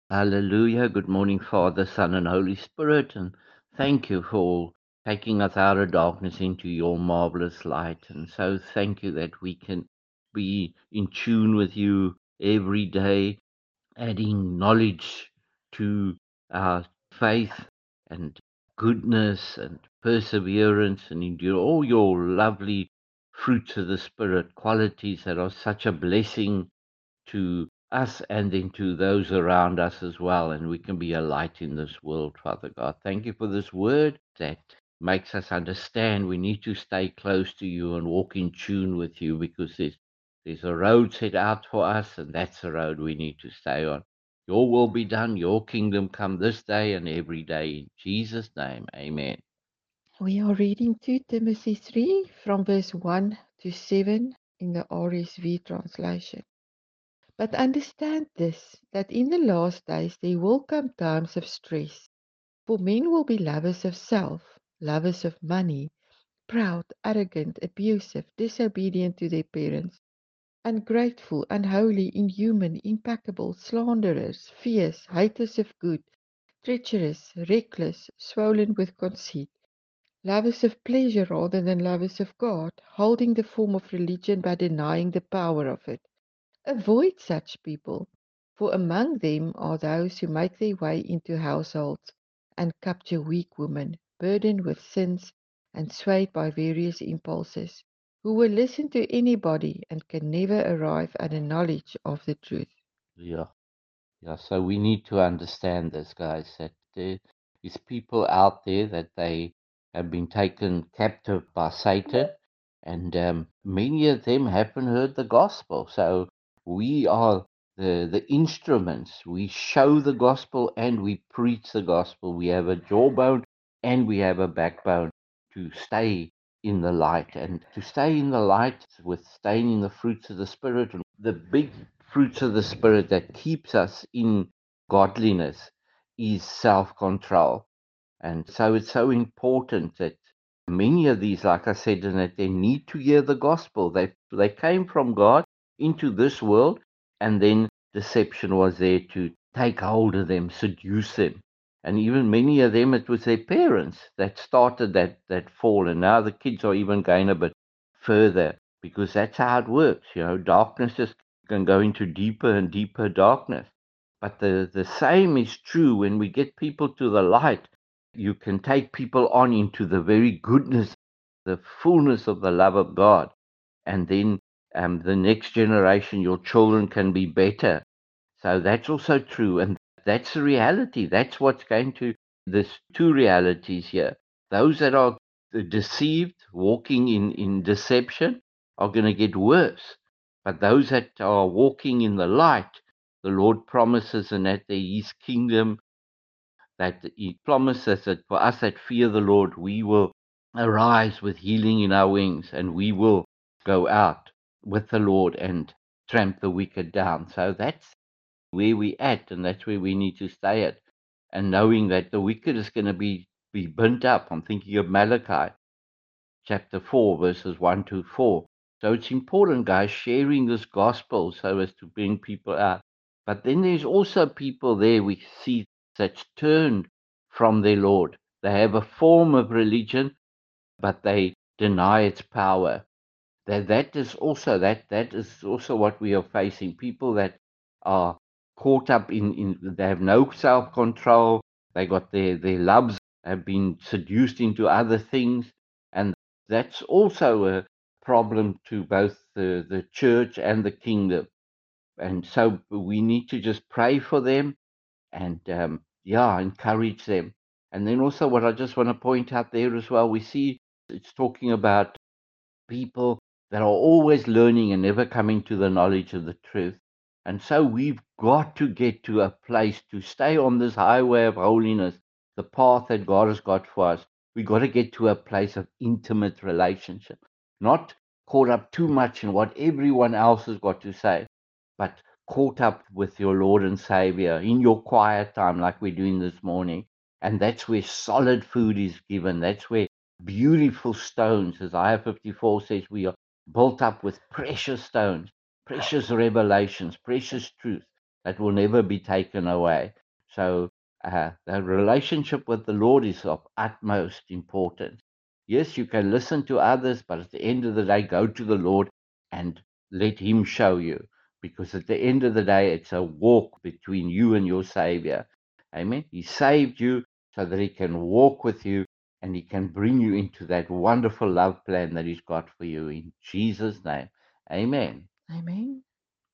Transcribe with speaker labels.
Speaker 1: Hallelujah. Good morning, Father, Son, and Holy Spirit. And thank you for taking us out of darkness into your marvelous light. And so thank you that we can be in tune with you every day, adding knowledge to our faith and goodness and perseverance and endure all your lovely fruits of the Spirit, qualities that are such a blessing to us and then to those around us as well. And we can be a light in this world, Father God. Thank you for this word that makes us understand we need to stay close to you and walk in tune with you because there's a road set out for us, and that's the road we need to stay on. Your will be done, your kingdom come this day and every day. In Jesus' name, amen.
Speaker 2: We are reading 2 Timothy 3 from verse 1 to 7 in the RSV translation. But understand this, that in the last days there will come times of stress, for men will be lovers of self, lovers of money, proud, arrogant, abusive, disobedient to their parents, ungrateful, unholy, inhuman, implacable, slanderers, fierce, haters of good, treacherous, reckless, swollen with conceit, lovers of pleasure rather than lovers of God, holding the form of religion but denying the power of it. Avoid such people, for among them are those who make their way into households and capture weak women, burdened with sins and swayed by various impulses, who will listen to anybody and can never arrive at a knowledge of the truth.
Speaker 1: Yeah. Yeah, so we need to understand this, guys, that there is people out there that they have been taken captive by Satan, and many of them haven't heard the gospel. So we are the instruments. We show the gospel and we preach the gospel. We have a jawbone and we have a backbone to stay in the light, and to stay in the light with staying in the fruits of the Spirit. And the big fruits of the Spirit that keeps us in godliness is self control. And so it's so important that many of these, like I said, and that they need to hear the gospel. They came from God into this world, and then deception was there to take hold of them, seduce them. And even many of them, it was their parents that started that fall. And now the kids are even going a bit further because that's how it works. Darkness just can go into deeper and deeper darkness. But the same is true when we get people to the light. You can take people on into the very goodness, the fullness of the love of God. And then the next generation, your children can be better. So that's also true. And that's the reality. That's what's going to, there's two realities here. Those that are deceived, walking in deception, are going to get worse. But those that are walking in the light, the Lord promises, and that there is kingdom, that He promises that for us that fear the Lord, we will arise with healing in our wings, and we will go out with the Lord and tramp the wicked down. So that's where we at, and that's where we need to stay at. And knowing that the wicked is going to be burnt up. I'm thinking of Malachi chapter 4, verses 1 to 4. So it's important, guys, sharing this gospel so as to bring people out. But then there's also people there we see that's turned from their Lord. They have a form of religion, but they deny its power. That is also what we are facing. People that are caught up in they have no self control. They got their loves have been seduced into other things, and that's also a problem to both the church and the kingdom. And so we need to just pray for them and yeah, encourage them. And then also what I just want to point out there as well, we see it's talking about people that are always learning and never coming to the knowledge of the truth. And so we've got to get to a place to stay on this highway of holiness, the path that God has got for us. We've got to get to a place of intimate relationship, not caught up too much in what everyone else has got to say, but caught up with your Lord and Savior in your quiet time, like we're doing this morning. And that's where solid food is given. That's where beautiful stones, as Isaiah 54 says, we are built up with precious stones, precious revelations, precious truth that will never be taken away. So the relationship with the Lord is of utmost importance. Yes, you can listen to others, but at the end of the day, go to the Lord and let Him show you. Because at the end of the day, it's a walk between you and your Savior. Amen. He saved you so that He can walk with you and He can bring you into that wonderful love plan that He's got for you in Jesus' name. Amen.
Speaker 2: Amen.